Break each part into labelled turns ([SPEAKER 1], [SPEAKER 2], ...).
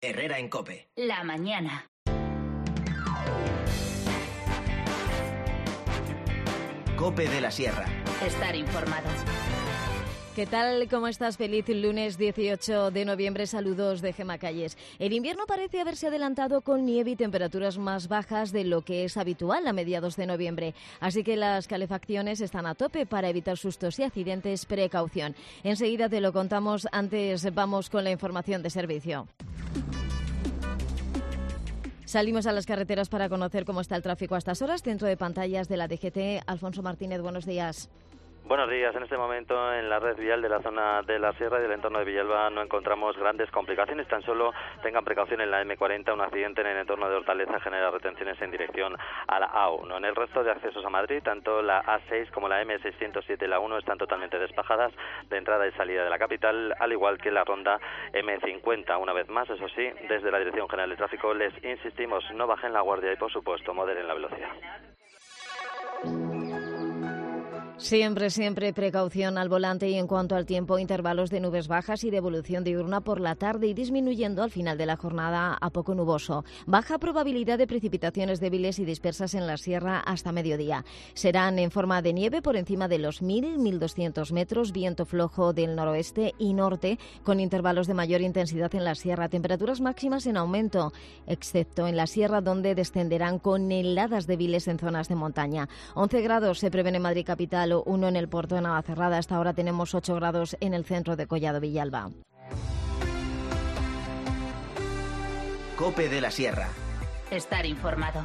[SPEAKER 1] Herrera en COPE.
[SPEAKER 2] La mañana.
[SPEAKER 1] COPE de la Sierra.
[SPEAKER 2] Estar informado.
[SPEAKER 3] ¿Qué tal? ¿Cómo estás? Feliz lunes 18 de noviembre. Saludos de Gemma Calles. El invierno parece haberse adelantado con nieve y temperaturas más bajas de lo que es habitual a mediados de noviembre. Así que las calefacciones están a tope para evitar sustos y accidentes. Precaución. Enseguida te lo contamos. Antes vamos con la información de servicio. Salimos a las carreteras para conocer cómo está el tráfico a estas horas. Dentro de pantallas de la DGT, Alfonso Martínez, buenos días.
[SPEAKER 4] Buenos días. En este momento en la red vial de la zona de la Sierra y del entorno de Villalba no encontramos grandes complicaciones. Tan solo tengan precaución en la M40. Un accidente en el entorno de Hortaleza genera retenciones en dirección a la A1. En el resto de accesos a Madrid, tanto la A6 como la M607 y la 1 están totalmente despejadas de entrada y salida de la capital, al igual que la ronda M50. Una vez más, eso sí, desde la Dirección General de Tráfico les insistimos, no bajen la guardia y, por supuesto, moderen la velocidad.
[SPEAKER 3] Siempre precaución al volante y en cuanto al tiempo, intervalos de nubes bajas y de evolución diurna por la tarde y disminuyendo al final de la jornada a poco nuboso. Baja probabilidad de precipitaciones débiles y dispersas en la sierra hasta mediodía. Serán en forma de nieve por encima de los 1.200 metros, viento flojo del noroeste y norte con intervalos de mayor intensidad en la sierra. Temperaturas máximas en aumento, excepto en la sierra donde descenderán con heladas débiles en zonas de montaña. 11 grados se prevén en Madrid capital, 1 en el puerto de Navacerrada. Hasta ahora tenemos 8 grados en el centro de Collado Villalba.
[SPEAKER 1] COPE de la Sierra.
[SPEAKER 2] Estar informado.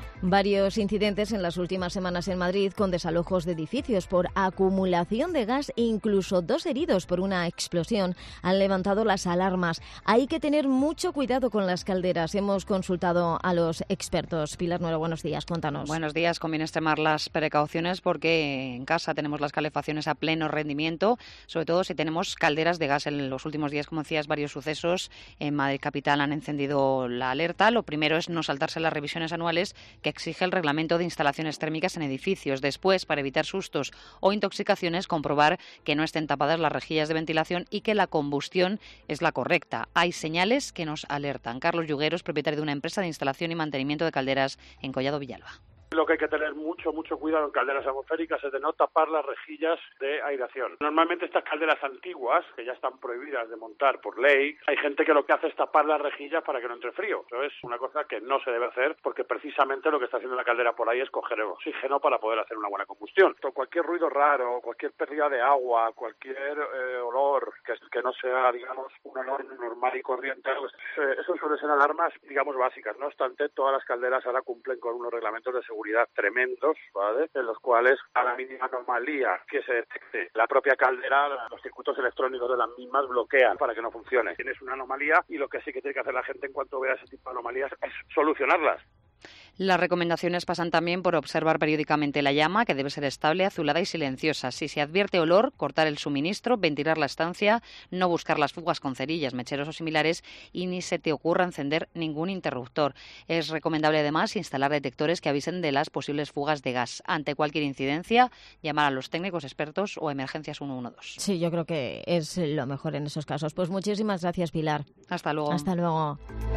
[SPEAKER 3] Varios incidentes en las últimas semanas en Madrid con desalojos de edificios por acumulación de gas e incluso 2 heridos por una explosión han levantado las alarmas. Hay que tener mucho cuidado con las calderas. Hemos consultado a los expertos. Pilar Nuero, buenos días, cuéntanos.
[SPEAKER 5] Buenos días, conviene extremar las precauciones porque en casa tenemos las calefacciones a pleno rendimiento, sobre todo si tenemos calderas de gas. En los últimos días, como decías, varios sucesos en Madrid capital han encendido la alerta. Lo primero es no saltarse las revisiones anuales que exige el reglamento de instalaciones térmicas en edificios. Después, para evitar sustos o intoxicaciones, comprobar que no estén tapadas las rejillas de ventilación y que la combustión es la correcta. Hay señales que nos alertan. Carlos Yugueros, propietario de una empresa de instalación y mantenimiento de calderas en Collado Villalba.
[SPEAKER 6] Lo que hay que tener mucho cuidado en calderas atmosféricas es de no tapar las rejillas de aireación. Normalmente estas calderas antiguas, que ya están prohibidas de montar por ley, hay gente que lo que hace es tapar las rejillas para que no entre frío. Eso es una cosa que no se debe hacer porque precisamente lo que está haciendo la caldera por ahí es coger el oxígeno para poder hacer una buena combustión. Cualquier ruido raro, cualquier pérdida de agua, cualquier olor que no sea, digamos, un olor normal y corriente, pues, eso suele ser alarmas, digamos, básicas. No obstante, todas las calderas ahora cumplen con unos reglamentos de seguridad tremendos, ¿vale? En los cuales a la mínima anomalía que se detecte la propia caldera, los circuitos electrónicos de las mismas bloquean para que no funcione. Tienes una anomalía y lo que sí que tiene que hacer la gente en cuanto vea ese tipo de anomalías es solucionarlas.
[SPEAKER 5] Las recomendaciones pasan también por observar periódicamente la llama, que debe ser estable, azulada y silenciosa. Si se advierte olor, cortar el suministro, ventilar la estancia, no buscar las fugas con cerillas, mecheros o similares y ni se te ocurra encender ningún interruptor. Es recomendable además instalar detectores que avisen de las posibles fugas de gas. Ante cualquier incidencia, llamar a los técnicos expertos o emergencias 112.
[SPEAKER 3] Sí, yo creo que es lo mejor en esos casos. Pues muchísimas gracias, Pilar.
[SPEAKER 5] Hasta luego.
[SPEAKER 3] Hasta luego.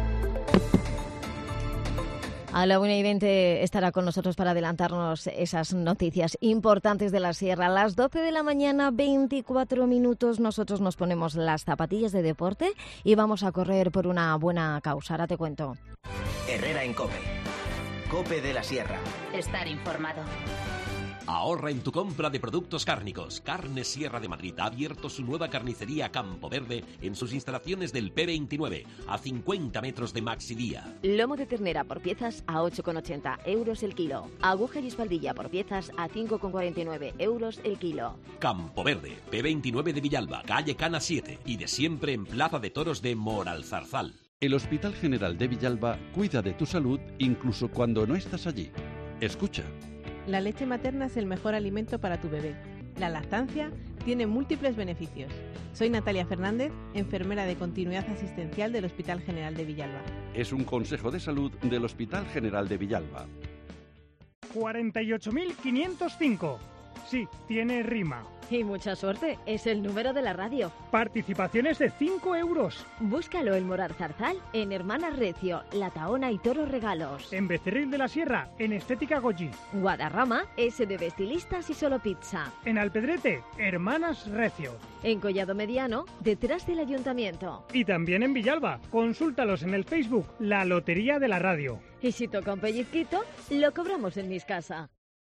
[SPEAKER 3] A la 1:20 estará con nosotros para adelantarnos esas noticias importantes de la Sierra. A las 12 de la mañana, 24 minutos, nosotros nos ponemos las zapatillas de deporte y vamos a correr por una buena causa. Ahora te cuento.
[SPEAKER 1] Herrera en COPE. COPE de la Sierra.
[SPEAKER 2] Estar informado.
[SPEAKER 7] Ahorra en tu compra de productos cárnicos. Carnes Sierra de Madrid ha abierto su nueva carnicería Campo Verde en sus instalaciones del P29, a 50 metros de Maxidía.
[SPEAKER 8] Lomo de ternera por piezas a 8,80 euros el kilo. Aguja y espaldilla por piezas a 5,49 euros el kilo.
[SPEAKER 7] Campo Verde, P29 de Villalba, calle Cana 7 y de siempre en Plaza de Toros de Moralzarzal.
[SPEAKER 9] El Hospital General de Villalba cuida de tu salud incluso cuando no estás allí. Escucha.
[SPEAKER 10] La leche materna es el mejor alimento para tu bebé. La lactancia tiene múltiples beneficios. Soy Natalia Fernández, enfermera de continuidad asistencial del Hospital General de Villalba.
[SPEAKER 9] Es un consejo de salud del Hospital General de Villalba.
[SPEAKER 11] 48.505. Sí, tiene rima.
[SPEAKER 3] Y mucha suerte, es el número de la radio.
[SPEAKER 11] Participaciones de 5 euros.
[SPEAKER 8] Búscalo en Morar Zarzal, en Hermanas Recio, La Tahona y Toro Regalos.
[SPEAKER 11] En Becerril de la Sierra, en Estética Goyi.
[SPEAKER 8] Guadarrama, S de Estilistas y Solo Pizza.
[SPEAKER 11] En Alpedrete, Hermanas Recio.
[SPEAKER 8] En Collado Mediano, detrás del Ayuntamiento.
[SPEAKER 11] Y también en Villalba. Consúltalos en el Facebook, La Lotería de la Radio.
[SPEAKER 8] Y si toca un pellizquito, lo cobramos en Mis Casa.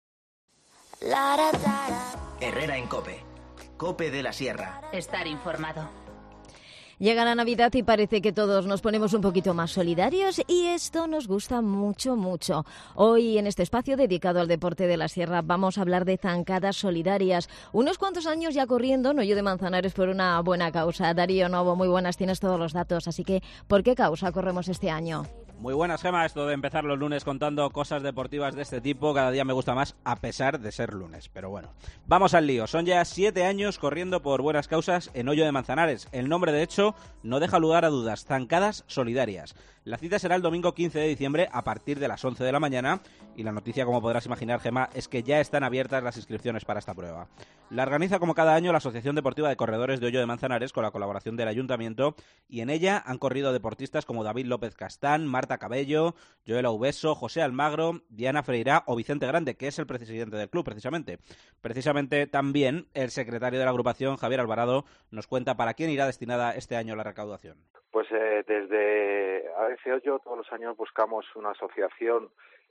[SPEAKER 1] Herrera en COPE. COPE de la Sierra.
[SPEAKER 2] Estar informado.
[SPEAKER 3] Llega la Navidad y parece que todos nos ponemos un poquito más solidarios y esto nos gusta mucho, mucho. Hoy en este espacio dedicado al deporte de la Sierra vamos a hablar de zancadas solidarias. Unos cuantos años ya corriendo, Noyo de Manzanares, por una buena causa. Darío Novo, muy buenas, tienes todos los datos, así que ¿por qué causa corremos este año?
[SPEAKER 12] Muy buenas, Gema. Esto de empezar los lunes contando cosas deportivas de este tipo, cada día me gusta más, a pesar de ser lunes. Pero bueno, vamos al lío. Son ya 7 años corriendo por buenas causas en Noyo de Manzanares. El nombre, de hecho, no deja lugar a dudas. Zancadas solidarias. La cita será el domingo 15 de diciembre a partir de las 11 de la mañana y la noticia, como podrás imaginar, Gema, es que ya están abiertas las inscripciones para esta prueba. La organiza como cada año la Asociación Deportiva de Corredores de Hoyo de Manzanares con la colaboración del Ayuntamiento y en ella han corrido deportistas como David López Castán, Marta Cabello, Joel Aubeso, José Almagro, Diana Freirá o Vicente Grande, que es el presidente del club precisamente. Precisamente también el secretario de la agrupación, Javier Alvarado, nos cuenta para quién irá destinada este año la recaudación.
[SPEAKER 13] Pues desde ADC Hoyo todos los años buscamos una asociación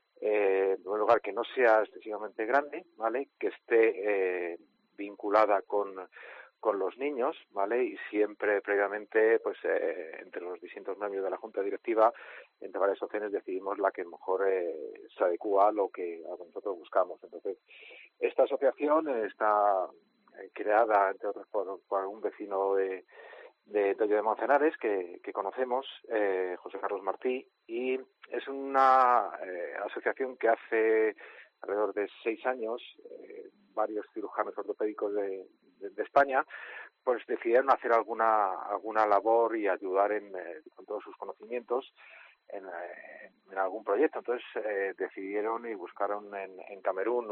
[SPEAKER 13] en un lugar que no sea excesivamente grande, ¿vale? Que esté vinculada con los niños, ¿vale? Y siempre previamente, pues entre los distintos miembros de la Junta Directiva, entre varias opciones decidimos la que mejor se adecua a lo que nosotros buscamos. Entonces, esta asociación está creada, entre otros, por un vecino de Hoyo de Manzanares que conocemos, José Carlos Martí, y es una asociación que hace alrededor de 6 años varios cirujanos ortopédicos de España pues decidieron hacer alguna labor y ayudar con todos sus conocimientos en algún proyecto. Entonces decidieron y buscaron en Camerún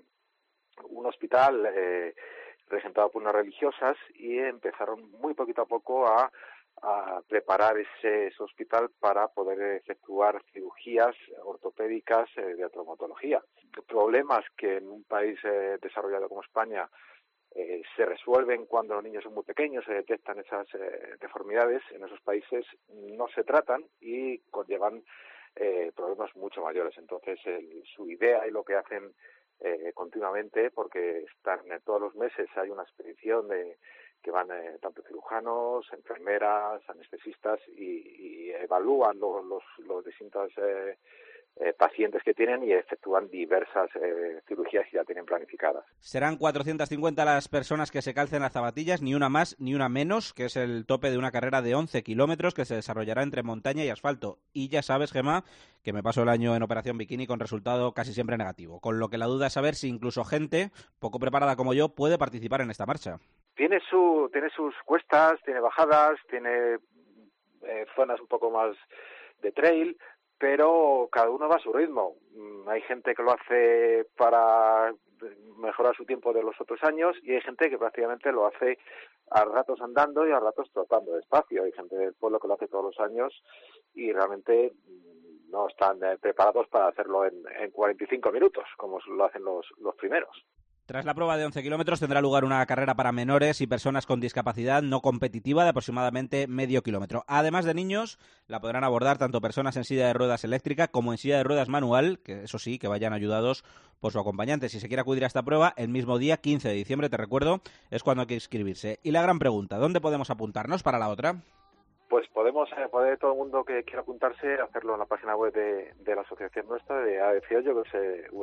[SPEAKER 13] un hospital regentado por unas religiosas y empezaron muy poquito a poco a preparar ese hospital para poder efectuar cirugías ortopédicas de traumatología. Problemas que en un país desarrollado como España se resuelven cuando los niños son muy pequeños, se detectan esas deformidades, en esos países no se tratan y conllevan problemas mucho mayores. Entonces su idea y lo que hacen continuamente, porque están todos los meses hay una expedición que van tanto cirujanos, enfermeras, anestesistas y evalúan los distintos pacientes que tienen y efectúan diversas cirugías que ya tienen planificadas.
[SPEAKER 12] Serán 450 las personas que se calcen las zapatillas, ni una más ni una menos, que es el tope de una carrera de 11 kilómetros que se desarrollará entre montaña y asfalto. Y ya sabes, Gemma, que me paso el año en Operación Bikini con resultado casi siempre negativo, con lo que la duda es saber si incluso gente poco preparada como yo puede participar en esta marcha.
[SPEAKER 13] Tiene sus cuestas, tiene bajadas, tiene zonas un poco más de trail, pero cada uno va a su ritmo. Hay gente que lo hace para mejorar su tiempo de los otros años y hay gente que prácticamente lo hace a ratos andando y a ratos trotando despacio. Hay gente del pueblo que lo hace todos los años y realmente no están preparados para hacerlo en 45 minutos, como lo hacen los primeros.
[SPEAKER 12] Tras la prueba de 11 kilómetros tendrá lugar una carrera para menores y personas con discapacidad no competitiva de aproximadamente medio kilómetro. Además de niños, la podrán abordar tanto personas en silla de ruedas eléctrica como en silla de ruedas manual, que eso sí, que vayan ayudados por su acompañante. Si se quiere acudir a esta prueba, el mismo día, 15 de diciembre, te recuerdo, es cuando hay que inscribirse. Y la gran pregunta, ¿dónde podemos apuntarnos para la otra?
[SPEAKER 13] Pues puede todo el mundo que quiera apuntarse hacerlo en la página web de la asociación nuestra de ADC Hoyo, que es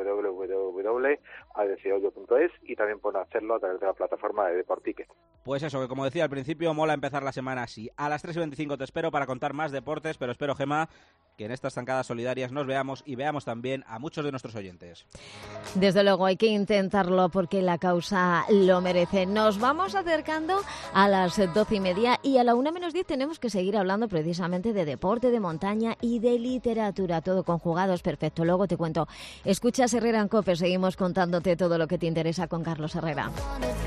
[SPEAKER 13] www.adchoyo.es, y también pueden hacerlo a través de la plataforma de Deporticket.
[SPEAKER 12] Pues eso, que como decía al principio, mola empezar la semana así. A las 3:25 te espero para contar más deportes, pero espero, Gemma, que en estas zancadas solidarias nos veamos y veamos también a muchos de nuestros oyentes.
[SPEAKER 3] Desde luego hay que intentarlo porque la causa lo merece. Nos vamos acercando a las 12:30 y a la 1:10 tenemos que seguir hablando precisamente de deporte, de montaña y de literatura, todo conjugado, es perfecto. Luego te cuento. Escuchas Herrera en COPE, seguimos contándote todo lo que te interesa con Carlos Herrera.